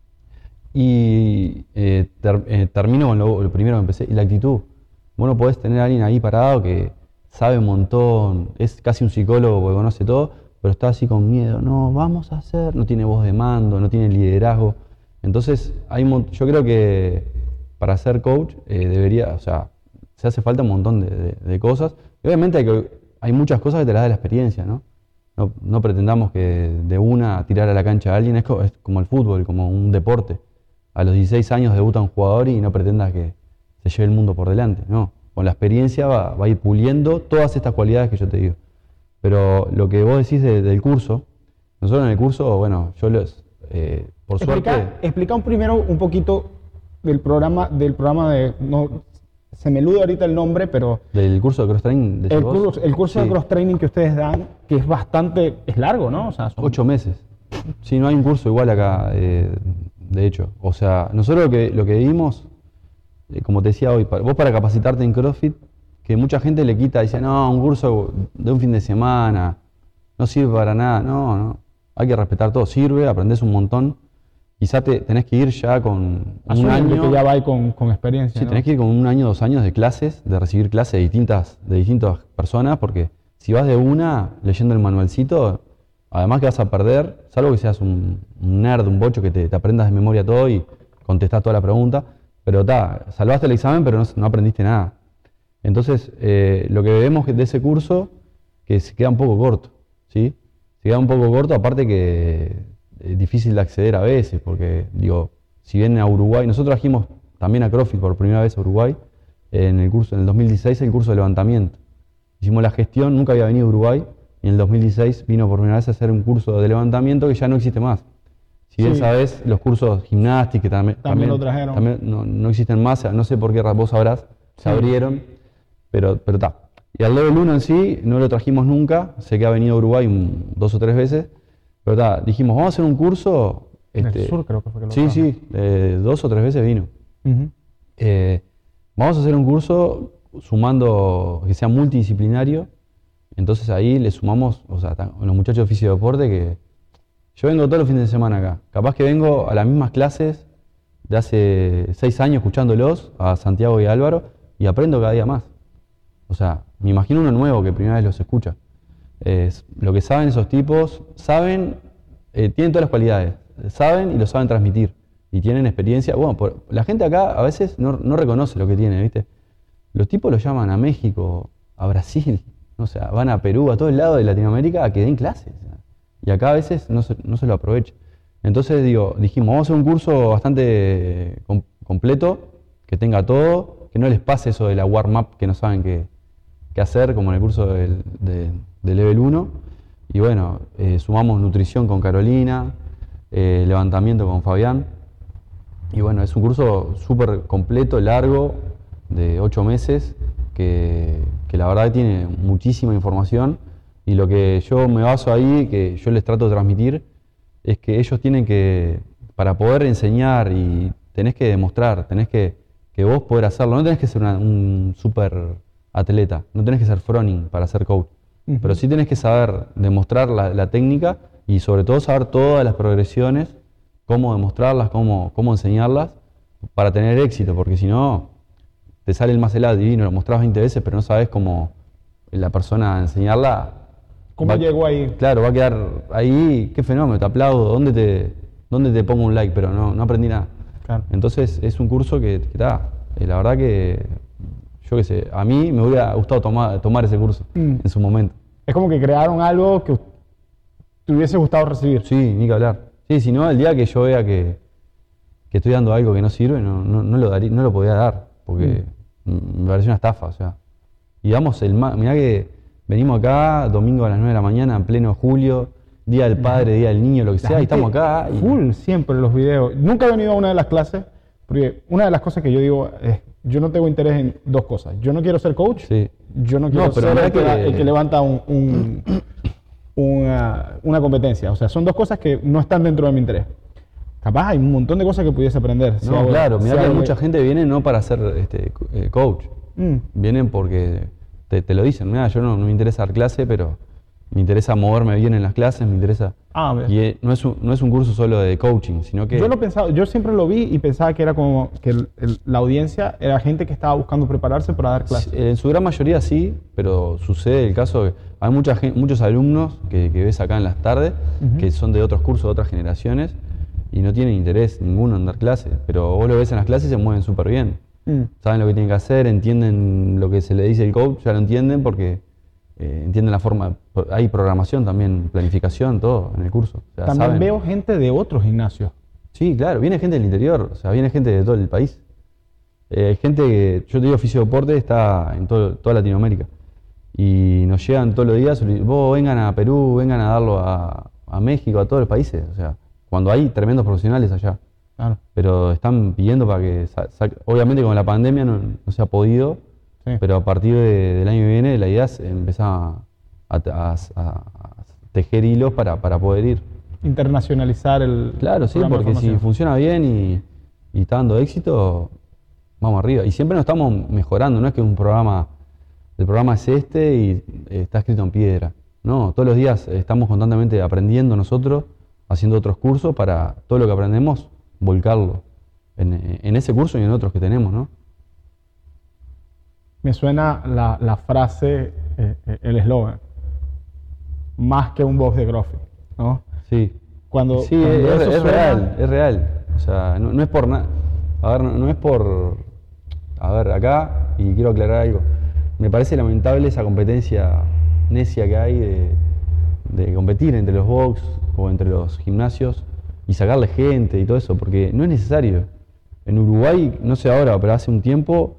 Y eh, ter, eh, termino con lo, lo primero que empecé, y la actitud. Vos no podés tener a alguien ahí parado que sabe un montón, es casi un psicólogo porque conoce todo, pero está así con miedo, no, vamos a hacer, no tiene voz de mando, no tiene liderazgo. Entonces, hay un, yo creo que para ser coach eh, debería, o sea, se hace falta un montón de, de, de cosas. Y obviamente hay, que, hay muchas cosas que te las da la experiencia, ¿no? No, no pretendamos que de una tirar a la cancha a alguien, es, co, es como el fútbol, como un deporte. A los dieciséis años debuta un jugador y no pretendas que se lleve el mundo por delante, no. Con la experiencia va, va a ir puliendo todas estas cualidades que yo te digo. Pero lo que vos decís de, del curso, nosotros en el curso, bueno, yo les, eh, por explica, suerte... Explica un primero un poquito del programa, del programa de, no, se me elude ahorita el nombre, pero... Del curso de cross training. El curso, el curso sí. de cross training que ustedes dan, que es bastante, es largo, ¿no? O sea, son... Ocho meses. Sí, no hay un curso igual acá, eh, de hecho. O sea, nosotros lo que, lo que dimos, eh, como te decía hoy, para, vos para capacitarte en CrossFit, que mucha gente le quita, dice, no, un curso de un fin de semana, no sirve para nada. No, no, hay que respetar todo, sirve, aprendés un montón. Quizá te tenés que ir ya con Asume un año... que ya va con, con experiencia, Sí, ¿no? tenés que ir con un año, dos años de clases, de recibir clases de distintas, de distintas personas, porque si vas de una, leyendo el manualcito, además que vas a perder, salvo que seas un, un nerd, un bocho, que te, te aprendas de memoria todo y contestás toda la pregunta, pero ta, salvaste el examen, pero no, no aprendiste nada. Entonces, eh, lo que vemos de ese curso, que se queda un poco corto, ¿sí? Se queda un poco corto, aparte que es difícil de acceder a veces, porque, digo, si vienen a Uruguay, nosotros trajimos también a CrossFit por primera vez a Uruguay, en el curso, en el dos mil dieciséis, el curso de levantamiento. Hicimos la gestión, nunca había venido a Uruguay, y en el dos mil dieciséis vino por primera vez a hacer un curso de levantamiento que ya no existe más. Si bien sí. sabes, los cursos gimnásticos que también, también, también lo trajeron. También no, no existen más, no sé por qué vos sabrás, se sí. abrieron, pero pero está. Y al Level uno en sí no lo trajimos nunca, sé que ha venido a Uruguay un, dos o tres veces, pero está, dijimos, vamos a hacer un curso... En este, el sur creo que fue que lo Sí, trajo. sí, eh, dos o tres veces vino. Uh-huh. eh, vamos a hacer un curso sumando, que sea multidisciplinario, entonces ahí le sumamos, o sea, los muchachos de oficio de deporte que... Yo vengo todos los fines de semana acá, capaz que vengo a las mismas clases de hace seis años escuchándolos, a Santiago y a Álvaro, y aprendo cada día más. O sea, me imagino uno nuevo que primera vez los escucha. Eh, lo que saben esos tipos, saben, eh, tienen todas las cualidades, saben y lo saben transmitir, y tienen experiencia. Bueno, por, la gente acá a veces no, no reconoce lo que tiene, ¿viste? Los tipos los llaman a México, a Brasil, o sea, van a Perú, a todos lados de Latinoamérica a que den clases. Y acá a veces no se, no se lo aprovecha. Entonces digo, dijimos, vamos a hacer un curso bastante com completo, que tenga todo, que no les pase eso de la warm-up que no saben qué, qué hacer, como en el curso del, de, de Level uno. Y bueno, eh, sumamos nutrición con Carolina, eh, levantamiento con Fabián. Y bueno, es un curso súper completo, largo, de ocho meses, que, que la verdad tiene muchísima información. Y lo que yo me baso ahí, que yo les trato de transmitir, es que ellos tienen que, para poder enseñar y tenés que demostrar, tenés que, que vos poder hacerlo, no tenés que ser una, un súper atleta, no tenés que ser Froning para ser coach, uh-huh. pero sí tenés que saber demostrar la, la técnica y sobre todo saber todas las progresiones, cómo demostrarlas, cómo, cómo enseñarlas para tener éxito, porque si no, te sale el macelado divino, lo mostrás veinte veces, pero no sabes cómo la persona enseñarla. ¿Cómo va, llegó ahí? Claro, va a quedar ahí, qué fenómeno, te aplaudo, ¿dónde te, dónde te pongo un like? Pero no, no aprendí nada. Claro. Entonces es un curso que, que, ta, Eh, la verdad que, yo qué sé, a mí me hubiera gustado tomar, tomar ese curso Mm. en su momento. Es como que crearon algo que te hubiese gustado recibir. Sí, ni que hablar. Sí, si no, el día que yo vea que, que estoy dando algo que no sirve, no, no, no lo daría, no lo podía dar, porque mm. me pareció una estafa, o sea. Y damos el más, mirá que venimos acá, domingo a las nueve de la mañana, en pleno julio, Día del Padre, Día del Niño, lo que La sea, y gente estamos acá. Y... Full siempre los videos. Nunca he venido a una de las clases, porque una de las cosas que yo digo es, yo no tengo interés en dos cosas. Yo no quiero ser coach, Sí. yo no quiero No, pero ser mirá el que, que- el que levanta un, un- una, una competencia. O sea, son dos cosas que no están dentro de mi interés. Capaz hay un montón de cosas que pudiese aprender. si No, hago- claro, si mirá que hago- mucha gente viene no para ser este, co- eh, coach, Mm, vienen porque te, te lo dicen, mira, yo no, no me interesa dar clase, pero me interesa moverme bien en las clases, me interesa... Ah, ves. Y eh, no es, un, no es un curso solo de coaching, sino que... Yo lo pensaba, yo siempre lo vi y pensaba que era como que el- el- la audiencia era gente que estaba buscando prepararse para dar clases. Sí, en su gran mayoría sí, pero sucede el caso que hay mucha gen- muchos alumnos que, que ves acá en las tardes, Ujú. que son de otros cursos, de otras generaciones, y no tienen interés ninguno en dar clases, pero vos lo ves en las clases y se mueven súper bien. Mm. Saben lo que tienen que hacer, entienden lo que se le dice el coach, ya lo entienden porque eh, entienden la forma, hay programación también, planificación, todo en el curso. O sea, También saben. veo gente de otros gimnasios. Sí, claro, viene gente del interior, o sea, viene gente de todo el país. Eh, hay gente que, yo te digo, fisiodeporte está en todo- toda Latinoamérica. Y nos llegan todos los días, vos vengan a Perú, vengan a darlo a, a México, a todos los países. O sea, cuando hay tremendos profesionales allá. Claro. Pero están pidiendo para que, sa- sa- obviamente con la pandemia no, no se ha podido, Sí. pero a partir de- del año que viene la idea es empezar a, a- a- a tejer hilos para, para poder ir. Internacionalizar el. Claro, sí, programa de porque si formación. funciona bien y, y está dando éxito, vamos arriba. Y siempre nos estamos mejorando, no es que un programa, el programa es este y eh, está escrito en piedra. No, todos los días estamos constantemente aprendiendo nosotros, haciendo otros cursos para todo lo que aprendemos, volcarlo en, en ese curso y en otros que tenemos, ¿no? Me suena la, la frase, eh, eh, el eslogan, más que un box de CrossFit, ¿no? Sí. Cuando, Sí, cuando es, eso es suena- real, es real. O sea, no, no es por nada. A ver, no, no es por. A ver, acá, y quiero aclarar algo. Me parece lamentable esa competencia necia que hay de, de competir entre los box o entre los gimnasios y sacarle gente y todo eso, porque no es necesario. En Uruguay, no sé ahora, pero hace un tiempo,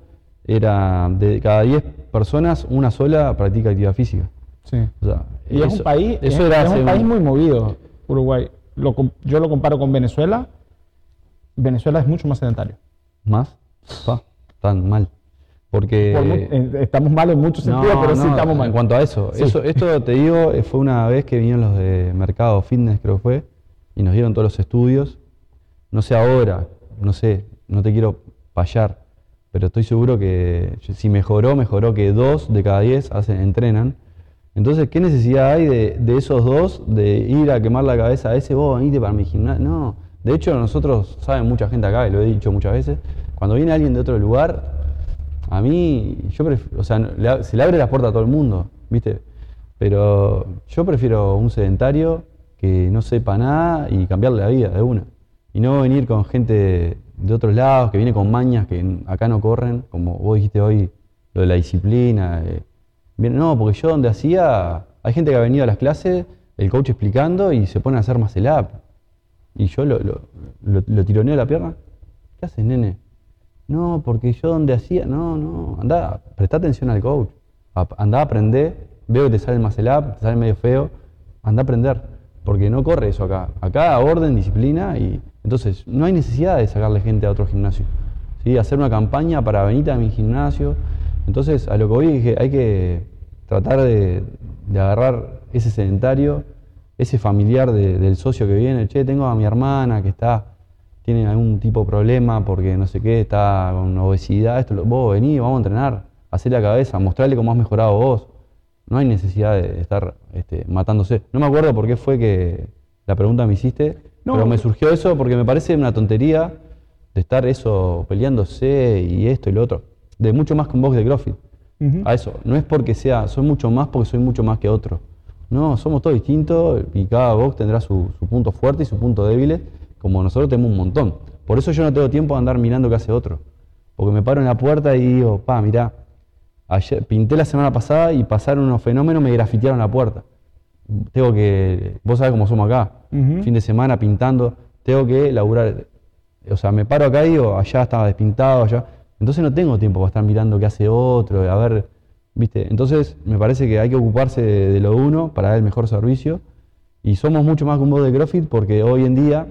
era de cada diez personas, una sola practica actividad física. Sí. O sea, Y es eso- un país, eso es, era es hace un país muy movido, Uruguay. Lo com- yo lo comparo con Venezuela. Venezuela es mucho más sedentario. ¿Más? Pa, tan mal. Porque. Por mu- en- estamos mal en muchos No, sentidos, pero sí no, estamos mal. En cuanto a eso, Sí. eso, esto te digo, eh, fue una vez que vinieron los de Mercado Fitness, creo que fue, y nos dieron todos los estudios. No sé ahora, no sé, no te quiero payar, pero estoy seguro que si mejoró, mejoró que dos de cada diez hacen, entrenan. Entonces, ¿qué necesidad hay de, de esos dos de ir a quemar la cabeza a ese, vos venite para mi gimnasio? No. De hecho, nosotros, saben mucha gente acá, y lo he dicho muchas veces, cuando viene alguien de otro lugar, a mí, yo prefiero, o sea, no- le a- se le abre la puerta a todo el mundo, ¿viste? Pero yo prefiero un sedentario que no sepa nada y cambiarle la vida de una. Y no venir con gente de otros lados que viene con mañas que en- acá no corren, como vos dijiste hoy, lo de la disciplina. eh. Bien, no, porque yo donde hacía, hay gente que ha venido a las clases, el coach explicando y se pone a hacer muscle up. Y yo lo, lo, lo, lo tironeo de la pierna. ¿Qué haces, nene? No, porque yo donde hacía, no, no, andá, presta atención al coach, A- andá a aprender, veo que te sale el muscle up, te sale medio feo, andá a aprender, porque no corre eso acá. Acá orden, disciplina y entonces no hay necesidad de sacarle gente a otro gimnasio, ¿sí? Hacer una campaña para venir a mi gimnasio. Entonces a lo que voy dije, hay que tratar de, de agarrar ese sedentario, ese familiar de- del socio que viene, che, tengo a mi hermana que está tiene algún tipo de problema porque no sé qué, está con obesidad, esto, lo- vos vení, vamos a entrenar, hacé la cabeza, mostrarle cómo has mejorado vos. No hay necesidad de estar este, matándose. No me acuerdo por qué fue que la pregunta me hiciste, No. pero me surgió eso porque me parece una tontería de estar eso peleándose y esto y lo otro. De mucho más que un box de CrossFit. Ujú. A eso. No es porque sea, soy mucho más porque soy mucho más que otro. No, somos todos distintos y cada box tendrá su, su punto fuerte y su punto débil, como nosotros tenemos un montón. Por eso yo no tengo tiempo de andar mirando qué hace otro. Porque me paro en la puerta y digo, pa, mirá, ayer, pinté la semana pasada y pasaron unos fenómenos, me grafitearon la puerta. Tengo que, vos sabés cómo somos acá, Ujú. fin de semana pintando, tengo que laburar. O sea, me paro acá y digo, allá estaba despintado, allá. Entonces no tengo tiempo para estar mirando qué hace otro, a ver, ¿viste? Entonces me parece que hay que ocuparse de, de lo de uno para dar el mejor servicio. Y somos mucho más que un bot de CrossFit porque hoy en día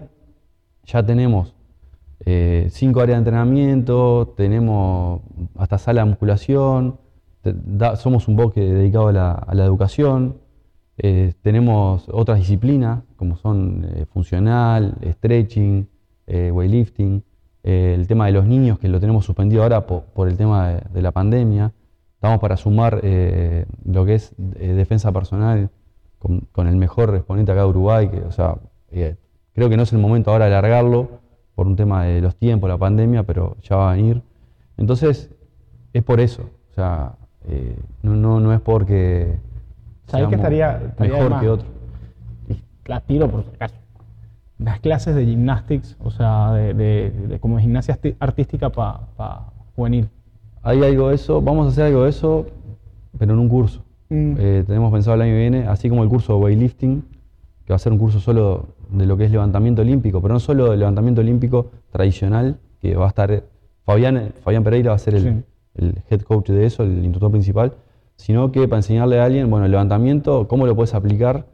ya tenemos eh, cinco áreas de entrenamiento, tenemos hasta sala de musculación, te- da- somos un bot que- dedicado a la, a la educación, eh, tenemos otras disciplinas como son eh, funcional, stretching, eh, weightlifting, eh, el tema de los niños que lo tenemos suspendido ahora po- por, el tema de, de la pandemia. Estamos para sumar eh, lo que es eh, defensa personal con, con el mejor exponente acá de Uruguay, que, o sea, eh, creo que no es el momento ahora de alargarlo por un tema de los tiempos, la pandemia, pero ya va a venir. Entonces, es por eso, o sea, eh, no, no, no es porque ¿Sabes qué seamos estaría, estaría de mejor más? que otro. Y la tiro por si acaso. Las clases de gymnastics, o sea, de, de- de como gimnasia arti- artística para juvenil. Hay algo de eso, vamos a hacer algo de eso, pero en un curso. Mm. Eh, tenemos pensado el año que viene, así como el curso de weightlifting, que va a ser un curso solo de lo que es levantamiento olímpico, pero no solo el levantamiento olímpico tradicional, que va a estar Fabián, Fabián Pereira va a ser el, Sí. el head coach de eso, el instructor principal, sino que para enseñarle a alguien, bueno, el levantamiento, cómo lo puedes aplicar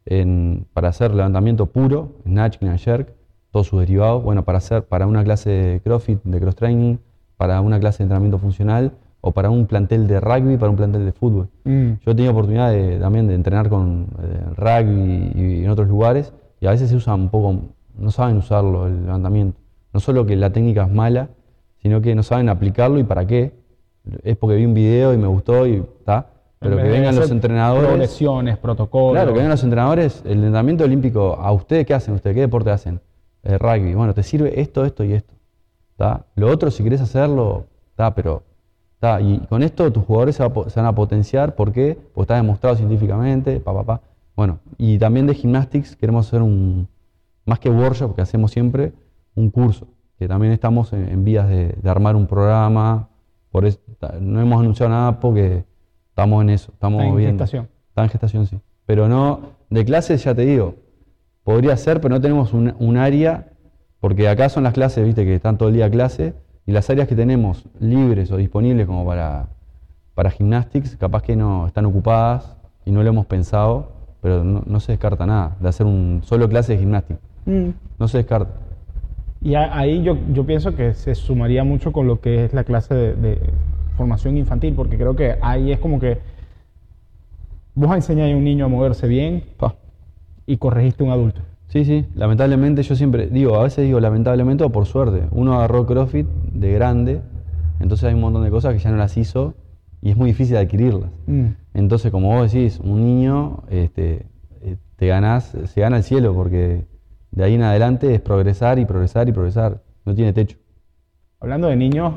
en- para hacer levantamiento puro, snatch, clean and jerk, todos sus derivados, bueno, para hacer para una clase de CrossFit, de cross training, para una clase de entrenamiento funcional o para un plantel de rugby, para un plantel de fútbol. Mm. Yo he tenido oportunidad de- también de entrenar con eh, rugby y en otros lugares y a veces se usa un poco, no saben usarlo el levantamiento. No solo que la técnica es mala, sino que no saben aplicarlo y para qué. Es porque vi un video y me gustó y está. Pero En que vez de vengan los hacer entrenadores. Progresiones, protocolos. Claro, que vengan los entrenadores, el entrenamiento olímpico, ¿a ustedes qué hacen? ¿Ustedes qué deporte hacen? Eh, rugby. Bueno, te sirve esto, esto y esto. ¿Tá? Lo otro, si querés hacerlo, está, pero. ¿Tá? Y con esto tus jugadores se, va a po- se van a potenciar. ¿Por qué? Porque está demostrado científicamente, pa, pa, pa. Bueno, y también de gymnastics queremos hacer un, más que workshop que hacemos siempre, un curso. Que también estamos en, en vías de, de armar un programa. Por eso, ta- no hemos anunciado nada porque estamos en eso, estamos Está en viendo. gestación. Está en gestación, sí. Pero no, de clases ya te digo, podría ser, pero no tenemos un, un área, porque acá son las clases, viste, que están todo el día clase, y las áreas que tenemos libres o disponibles como para, para gymnastics, capaz que no están ocupadas y no lo hemos pensado, pero no, no se descarta nada de hacer un solo clase de gimnástica. Mm. No se descarta. Y a- ahí yo, yo pienso que se sumaría mucho con lo que es la clase de, de formación infantil, porque creo que ahí es como que vos enseñás a un niño a moverse bien Pa. y corregiste a un adulto. Sí, sí, lamentablemente yo siempre digo, a veces digo lamentablemente o por suerte, uno agarró CrossFit de grande, entonces hay un montón de cosas que ya no las hizo y es muy difícil adquirirlas. Mm. Entonces, como vos decís, un niño este, eh, te ganás, se gana el cielo porque de ahí en adelante es progresar y progresar y progresar, no tiene techo. Hablando de niños,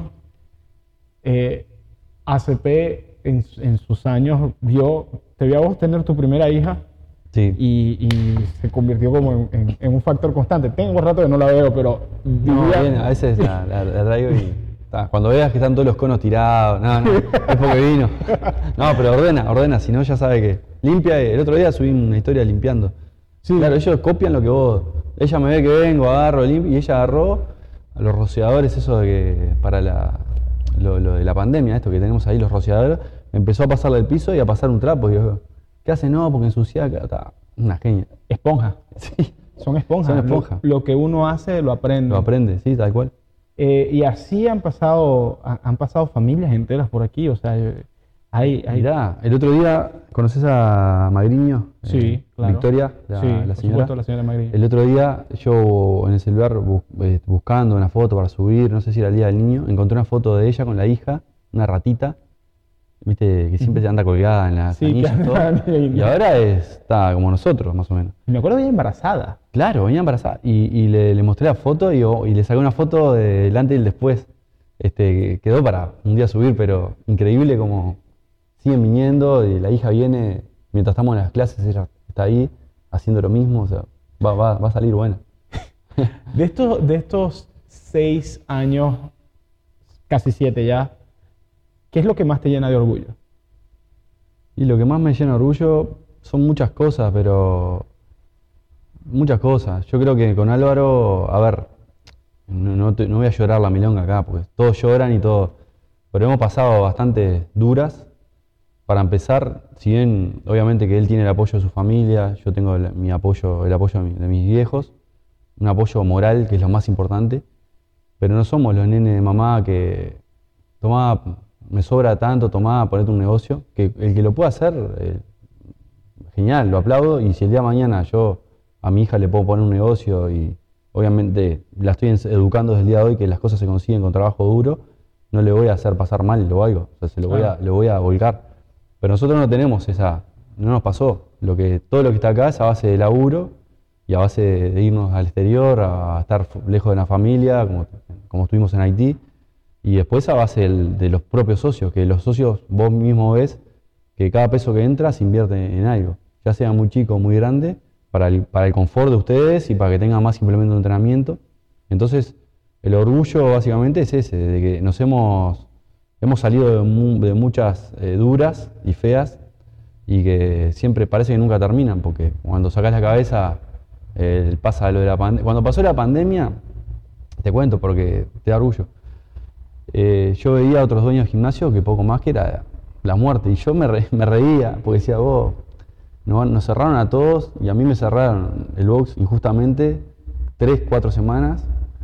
eh, A C P en, en sus años vio, te vio a vos tener tu primera hija Sí. y, y se convirtió como en, en- en un factor constante. Tengo rato que no la veo, pero No, vivía- bien, a veces la, la- la traigo y ta, cuando veas que están todos los conos tirados, no, no, es porque vino. No, pero ordena, ordena, si no ya sabe que limpia. El otro día subí una historia limpiando. Sí. Claro, ellos copian lo que vos. Ella me ve que vengo, agarro, limpio, y ella agarró a los rociadores, eso de que para la, lo, lo de la pandemia, esto que tenemos ahí, los rociadores, empezó a pasarle el piso y a pasar un trapo. Y yo, ¿qué hace? No, porque ensucia acá. Ta, una genia. esponja. Sí, Son esponjas. Son Lo- esponjas. Lo, que uno hace lo aprende. lo aprende, sí, tal cual. Eh, y así han pasado, ha- han pasado familias enteras por aquí. O sea, eh, hay, hay Mirá, el otro día, ¿conoces a Magriño? Sí, Eh, claro. Victoria, la, Sí, la por señora. supuesto, la señora Magriño. El otro día, yo en el celular bu- eh, buscando una foto para subir, no sé si era el día del niño, encontré una foto de ella con la hija, una ratita, viste, que siempre anda colgada en las Sí, anillas y claro. todo. Y ahora es- está como nosotros, más o menos. Y me acuerdo de ella embarazada. Claro, venía embarazada. Y, y le, le mostré la foto y, y le saqué una foto del antes y el después. Este, quedó para un día subir, pero increíble como siguen viniendo y la hija viene, mientras estamos en las clases, ella está ahí haciendo lo mismo, o sea, va, va, va a salir buena. De estos, de estos seis años, casi siete ya. ¿Qué es lo que más te llena de orgullo? Y lo que más me llena de orgullo son muchas cosas, pero muchas cosas. Yo creo que con Álvaro, a ver, no, no, te- no voy a llorar la milonga acá, porque todos lloran y todo, pero hemos pasado bastante duras. Para empezar, si bien obviamente que él tiene el apoyo de su familia, yo tengo el, mi apoyo, el apoyo de, mi- de mis viejos, un apoyo moral que es lo más importante, pero no somos los nenes de mamá que tomá, me sobra tanto, tomá, ponete un negocio, que el que lo pueda hacer, eh, genial, lo aplaudo, y si el día de mañana yo a mi hija le puedo poner un negocio y obviamente la estoy ens- educando desde el día de hoy que las cosas se consiguen con trabajo duro, no le voy a hacer pasar mal o algo, o sea, se lo voy a, Claro. le voy a volcar. Pero nosotros no tenemos esa, no nos pasó. Lo que, todo lo que está acá es a base de laburo y a base de, de irnos al exterior, a estar fu- lejos de la familia, como, como estuvimos en Haití, y después a base del- de los propios socios, que los socios vos mismo ves que cada peso que entra se invierte en algo, ya sea muy chico o muy grande, para el, para el confort de ustedes y para que tengan más implementos de entrenamiento. Entonces, el orgullo básicamente es ese, de que nos hemos, hemos salido de, mu- de muchas eh, duras y feas y que siempre parece que nunca terminan, porque cuando sacás la cabeza, eh, pasa lo de la pandemia. Cuando pasó la pandemia, te cuento porque te da orgullo. Eh, yo veía a otros dueños de gimnasio que poco más que era la muerte. Y yo me, re- me reía porque decía, vos, no- nos cerraron a todos y a mí me cerraron el box injustamente tres, cuatro semanas.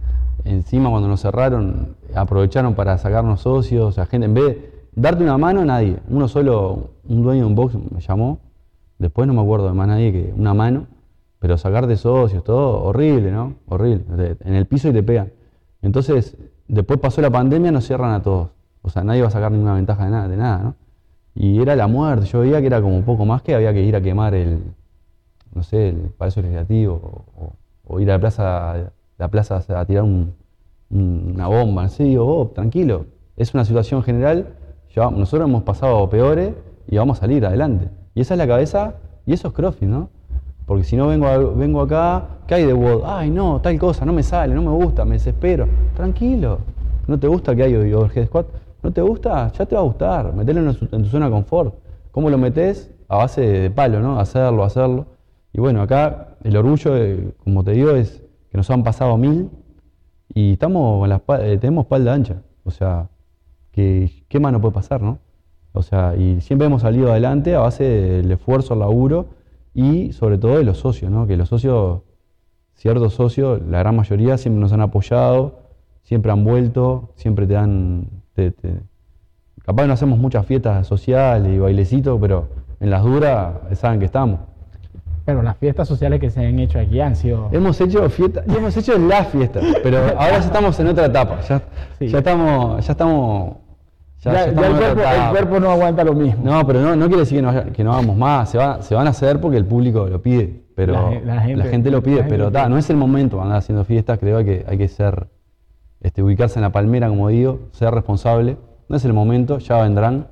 Encima cuando nos cerraron, aprovecharon para sacarnos socios, o sea, gente, en vez de darte una mano, nadie. Uno solo, un dueño de un box me llamó, después no me acuerdo de más nadie que una mano, pero sacarte socios, todo horrible, ¿no? Horrible. En el piso y te pegan. Entonces, después pasó la pandemia, nos cierran a todos. O sea, nadie va a sacar ninguna ventaja de nada, de nada, ¿no? Y era la muerte. Yo veía que era como un poco más que había que ir a quemar el, no sé, el Palacio Legislativo o, o- o ir a la plaza, la plaza a tirar un- un- una bomba. Así digo, oh, tranquilo. Es una situación general. Ya- nosotros hemos pasado peores y vamos a salir adelante. Y esa es la cabeza y eso es CrossFit, ¿no? Porque si no vengo, a- vengo acá, ¿qué hay de WOD? Ay, no, tal cosa, no me sale, no me gusta, me desespero. Tranquilo. ¿No te gusta que hay overhead squat? ¿No te gusta? Ya te va a gustar. Metelo en, su- en tu zona de confort. ¿Cómo lo metes? A base de palo, ¿no? Hacerlo, hacerlo. Y bueno, acá el orgullo, eh, como te digo, es que nos han pasado mil y estamos con la, espa- eh, tenemos espalda ancha. O sea, que, ¿qué más nos puede pasar, no? O sea, y siempre hemos salido adelante a base del esfuerzo, el laburo y sobre todo de los socios, ¿no? Que los socios, ciertos socios, la gran mayoría siempre nos han apoyado, siempre han vuelto, siempre te dan, te- te- capaz que no hacemos muchas fiestas sociales y bailecitos, pero en las duras saben que estamos. Pero las fiestas sociales que se han hecho aquí han sido... Hemos hecho fiesta, hemos hecho las fiestas, pero ahora ya estamos en otra etapa, ya, Sí. ya estamos, ya estamos, ya, Ya, ya ya estamos el, en otra cuerpo, el etapa. cuerpo no aguanta lo mismo. No, pero no, no quiere decir que no, haya- que no hagamos más, se, va- se van a hacer porque el público lo pide, pero La la, gen- la gente- gente lo pide, la gente pero lo ta, pide. no es el momento de andar haciendo fiestas, creo que hay que ser, este, ubicarse en la palmera, como digo, ser responsable, no es el momento, ya vendrán,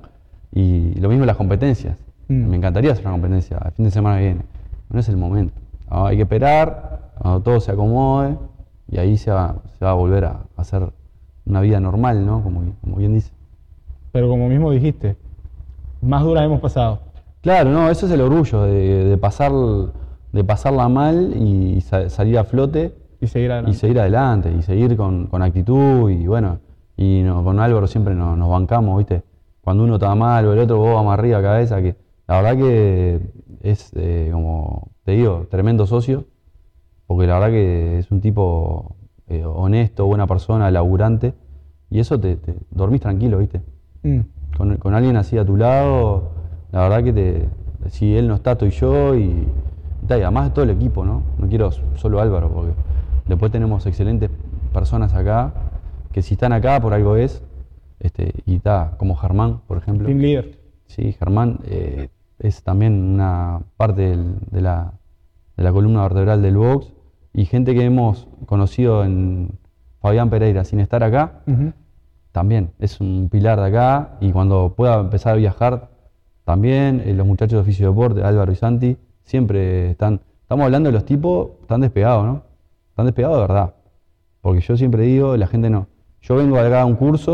y lo mismo las competencias, Mm. me encantaría hacer una competencia el fin de semana que viene, no es el momento, Ah, hay que esperar, cuando todo se acomode, y ahí se va, se va a volver a, a hacer una vida normal, ¿no? Como, como bien dice. Pero como mismo dijiste, más duras hemos pasado. Claro, no, eso es el orgullo de, de pasar, de pasarla mal y sa- salir a flote Y seguir adelante. y seguir adelante y seguir con, con actitud y bueno, y no- con Álvaro siempre nos, nos bancamos, ¿viste? Cuando uno está mal o el otro, vos va más arriba cabeza, que la verdad que es eh, como, te digo, tremendo socio, porque la verdad que es un tipo eh, honesto, buena persona, laburante, y eso te, te dormís tranquilo, ¿viste? Mm. Con, con alguien así a tu lado, la verdad que te, si él no está, estoy yo y, y ta, y además de todo el equipo, ¿no? No quiero solo Álvaro, porque después tenemos excelentes personas acá, que si están acá por algo es, este, y está, como Germán, por ejemplo. Team leader. Sí, Germán eh, es también una parte del- de, la, de la columna vertebral del box y gente que hemos conocido en Fabián Pereira sin estar acá, Ujú. también es un pilar de acá y cuando pueda empezar a viajar también, eh, los muchachos de Oficio de Deporte, Álvaro y Santi, siempre están, estamos hablando de los tipos, están despegados, ¿no? Están despegados de verdad, porque yo siempre digo, la gente no, yo vengo acá a un curso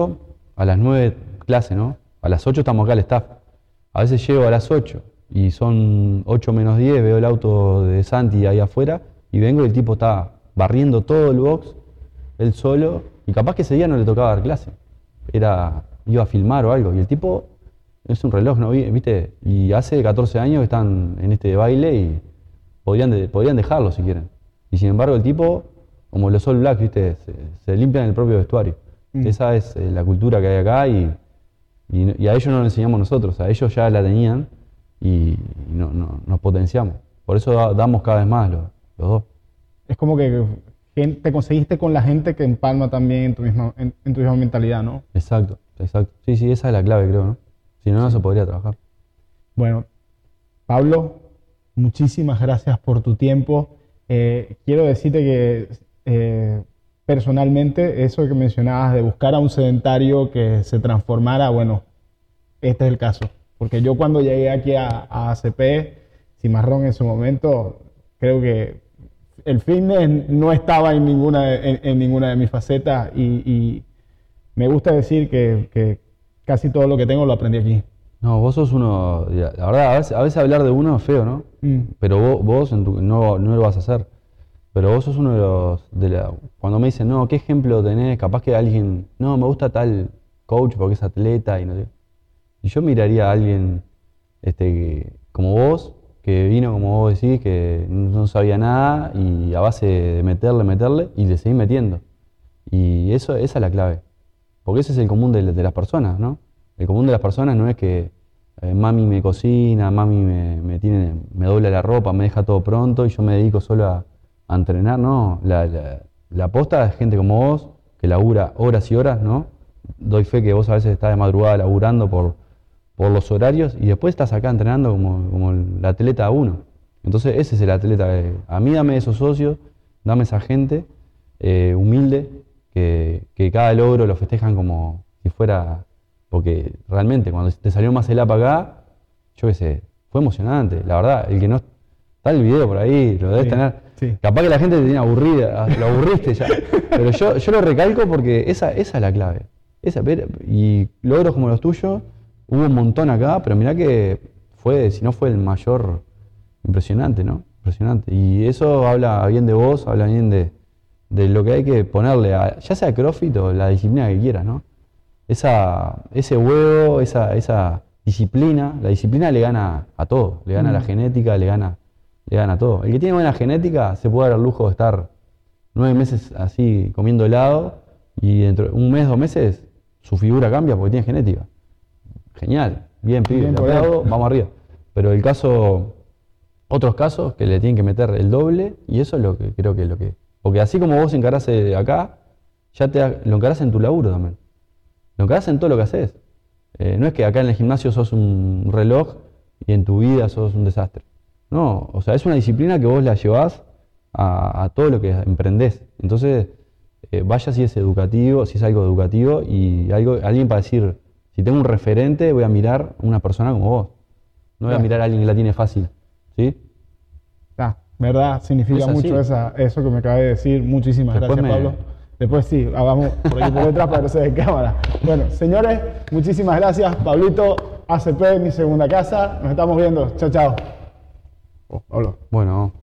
a las nueve clase, ¿no? A las ocho estamos acá al staff. A veces llego a las ocho y son ocho menos diez, veo el auto de Santi ahí afuera y vengo y el tipo está barriendo todo el box, él solo, y capaz que ese día no le tocaba dar clase. Era, iba a filmar o algo, y el tipo es un reloj, ¿no? ¿Viste? Y hace catorce años que están en este baile y podrían, de, podrían dejarlo si quieren. Y sin embargo el tipo, como los All Blacks, ¿viste? Se, se limpian el propio vestuario. Mm. Esa es eh, la cultura que hay acá y, y, y a ellos no lo enseñamos nosotros, a ellos ya la tenían y, y no, no, nos potenciamos. Por eso da, damos cada vez más los, los dos. Es como que te conseguiste con la gente que empalma también en tu misma, en, en tu misma mentalidad, ¿no? Exacto, exacto. Sí, sí, esa es la clave, creo, ¿no? Si no, no se podría trabajar. Bueno, Pablo, muchísimas gracias por tu tiempo. Eh, quiero decirte que eh, personalmente eso que mencionabas de buscar a un sedentario que se transformara, bueno, este es el caso. Porque yo cuando llegué aquí a, a A C P, Cimarrón en su momento, creo que el fitness no estaba en ninguna, en, en ninguna de mis facetas y, y me gusta decir que, que casi todo lo que tengo lo aprendí aquí. No, vos sos uno, la verdad, a veces, a veces hablar de uno es feo, ¿no? Mm. Pero vos, vos en tu, no, no lo vas a hacer. Pero vos sos uno de los, de la, cuando me dicen, no, ¿qué ejemplo tenés? Capaz que alguien, no, me gusta tal coach porque es atleta y no sé. Y yo miraría a alguien este, que, como vos, que vino, como vos decís, que no sabía nada y a base de meterle, meterle y le seguís metiendo. Y eso, esa es la clave. Porque ese es el común de, de las personas, ¿no? El común de las personas no es que eh, mami me cocina, mami me, me, tiene, me dobla la ropa, me deja todo pronto y yo me dedico solo a, a entrenar, no. La, la, la posta es gente como vos, que labura horas y horas, ¿no? Doy fe que vos a veces estás de madrugada laburando por, por los horarios y después estás acá entrenando como, como el atleta uno. Entonces ese es el atleta. Que, a mí dame esos socios, dame esa gente eh, humilde, que, que cada logro lo festejan como si fuera... Porque realmente cuando te salió más el A P acá, yo qué sé, fue emocionante, la verdad. El que no está el video por ahí, lo debes sí, tener. Sí. Capaz que la gente te tiene aburrida, lo aburriste ya. Pero yo, yo lo recalco porque esa, esa es la clave. Esa, y logros como los tuyos, hubo un montón acá, pero mirá que fue, si no fue el mayor, impresionante, ¿no? Impresionante. Y eso habla bien de vos, habla bien de, de lo que hay que ponerle, a, ya sea CrossFit o la disciplina que quieras, ¿no? Esa, ese huevo, esa, esa disciplina, la disciplina le gana a todo, le gana mm. a la genética, le gana, le gana a todo. El que tiene buena genética se puede dar el lujo de estar nueve meses así comiendo helado y dentro de un mes, dos meses, su figura cambia porque tiene genética. Genial, bien, pibe, bien, aplaudo, vamos arriba. Pero el caso, otros casos que le tienen que meter el doble y eso es lo que creo que es lo que... Porque así como vos encarás acá, ya te lo encarás en tu laburo también. Lo encarás en todo lo que haces. Eh, no es que acá en el gimnasio sos un reloj y en tu vida sos un desastre. No, o sea, es una disciplina que vos la llevás a, a todo lo que emprendés. Entonces, eh, vaya si es educativo, si es algo educativo y algo, alguien para decir, si tengo un referente, voy a mirar a una persona como vos. No voy a mirar a alguien que la tiene fácil. ¿Sí? Ah, verdad, significa mucho esa, eso que me acabas de decir. Muchísimas Después gracias, me... Pablo. Después sí, vamos por aquí por detrás para que no se dé cámara. Bueno, señores, muchísimas gracias. Pablito, A C P, mi segunda casa. Nos estamos viendo. Chao, chao. Oh, Pablo. Bueno.